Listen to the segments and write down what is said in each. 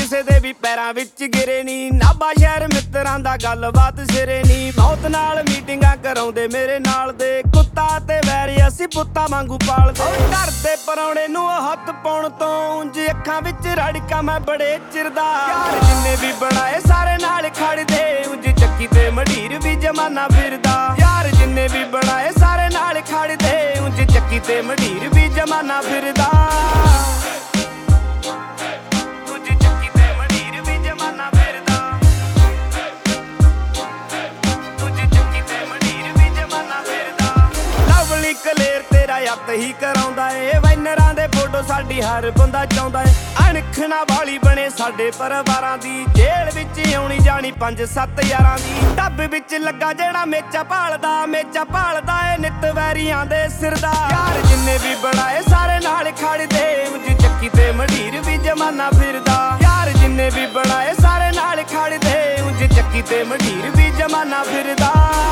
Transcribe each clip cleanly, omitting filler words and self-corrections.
ਕਿਸੇ ਦੇ ਵੀ ਪੈਰਾਂ ਵਿੱਚ ਗਿਰੇ ਨੀ। ਨਾਭਾ ਸ਼ਹਿਰ ਮਿੱਤਰਾਂ ਦਾ ਗੱਲਬਾਤ ਸਿਰੇ ਨੀ। ਮੌਤ ਨਾਲ ਮੀਟਿੰਗਾਂ ਕਰਾਉਂਦੇ ਮੇਰੇ ਨਾਲ ਦੇ। ਕੁੱਤਾ ਤੇ ਵੈਰੀ ਅਸੀਂ ਪੁੱਤਾਂ ਵਾਂਗੂ ਪਾਲਦੇ। ਘਰ ਦੇ ਪਰੌਣੇ ਨੂੰ ਹੱਥ ਪਾਉਣ ਤੋਂ ਉਂਝ ਅੱਖਾਂ ਵਿੱਚ ਰੜਕਾ ਮੈਂ ਬੜੇ ਚਿਰਦਾ। ਯਾਰ ਜਿੰਨੇ ਵੀ ਬਣਾਏ ਸਾਰੇ ਨਾਲ ਖੜਦੇ। ਉਂਝ ਚੱਕੀ ਤੇ ਮਢੀਰ ਵੀ ਜਮਾਨਾ ਫਿਰਦਾ। ਯਾਰ ਜਿੰਨੇ ਵੀ ਬਣਾਏ ਸਾਰੇ ਨਾਲ ਖੜਦੇ। ਉਂਝ ਚੱਕੀ ਤੇ ਮਢੀਰ ਵੀ ਜਮਾਨਾ ਫਿਰਦਾ। ਕਲੇਰ ਤੇਰਾ ਯੱਤ ਹੀ ਕਰਾਉਂਦਾ ਏ। ਵੈਨਰਾਂ ਦੇ ਫੋਟੋ ਸਾਡੀ ਹਰ ਬੰਦਾ ਚਾਹੁੰਦਾ ਏ। ਅਣਖਣਾ ਵਾਲੀ ਬਣੇ ਸਾਡੇ ਪਰਿਵਾਰਾਂ ਦੀ। ਜੇਲ੍ਹ ਵਿੱਚ ਆਉਣੀ ਜਾਣੀ 5-7 ਯਾਰਾਂ ਦੀ। ਡੱਬ ਵਿੱਚ ਲੱਗਾ ਜਿਹੜਾ ਮੇਚਾ ਭਾਲਦਾ ਏ ਨਿੱਤ ਵੈਰੀਆਂ ਦੇ ਸਿਰ ਦਾ। ਯਾਰ ਜਿੰਨੇ ਵੀ ਬਣਾਏ ਸਾਰੇ ਨਾਲ ਖੜਦੇ। ਉਂਝ ਚੱਕੀ ਤੇ ਮਢੀਰ ਵੀ ਜਮਾਨਾ ਫਿਰਦਾ। ਯਾਰ ਜਿੰਨੇ ਵੀ ਬਣਾਏ ਸਾਰੇ ਨਾਲ ਖੜਦੇ। ਉਂਝ ਚੱਕੀ ਤੇ ਮਢੀਰ ਵੀ ਜਮਾਨਾ ਫਿਰਦਾ।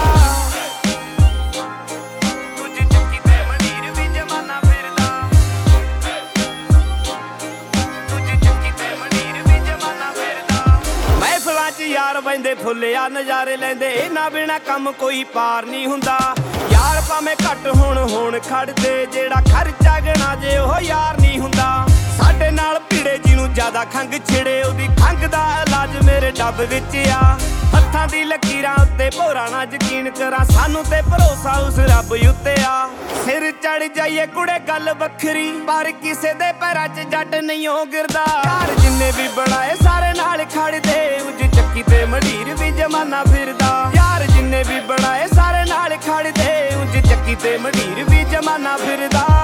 ਯਾਰ ਬੈਂਦੇ ਫੁੱਲਿਆ ਨਜ਼ਾਰੇ ਲੈਂਦੇ। ਇਹਨਾਂ ਬਿਨਾ ਕੰਮ ਕੋਈ ਪਾਰ ਨਹੀਂ ਹੁੰਦਾ। ਯਾਰ ਭਾਵੇਂ ਘੱਟ ਹੋਣ ਖੜਦੇ। ਜਿਹੜਾ ਖਰਚਾ ਗਣਾ ਜੇ ਉਹ ਯਾਰ ਨਹੀਂ ਹੁੰਦਾ। ਸਾਡੇ ਨਾਲ ਭੀੜੇ ਜਿਹਨੂੰ ਜ਼ਿਆਦਾ ਖੰਘ ਛਿੜੇ। ਉਹਦੀ ਖੰਘ ਦਾ ਇਲਾਜ ਮੇਰੇ ਡੱਬ ਵਿੱਚ ਆ। ਹੱਥਾਂ ਦੀ ਲਕੀਰਾਂ ਉੱਤੇ ਭੋਰਾ ਨਾ ਯਕੀਨ ਕਰਾਂ। ਸਾਨੂੰ ਤੇ ਭਰੋਸਾ ਉਸ ਰੱਬ ਉੱਤੇ ਆ। ਸਿਰ ਚੜ ਜਾਈਏ ਕੁੜੇ ਗੱਲ ਵੱਖਰੀ। ਪਰ ਕਿਸੇ ਦੇ ਪੈਰਾਂ 'ਚ ਜੱਟ ਨਹੀਂ ਹੋ ਗਿਰਦਾ। ਯਾਰ ਜਿੰਨੇ ਵੀ ਬਣਾਏ ਸਾਰੇ ਨਾਲ ਖੜਦੇ। ਉਂਝ ਚੱਕੀ ਤੇ ਮਢੀਰ ਵੀ ਜਮਾਨਾ ਫਿਰਦਾ। ਯਾਰ ਜਿੰਨੇ ਵੀ ਬਣਾਏ ਸਾਰੇ ਨਾਲ ਖੜਦੇ। ਉਂਝ ਚੱਕੀ ਤੇ ਮਢੀਰ ਵੀ ਜਮਾਨਾ ਫਿਰਦਾ।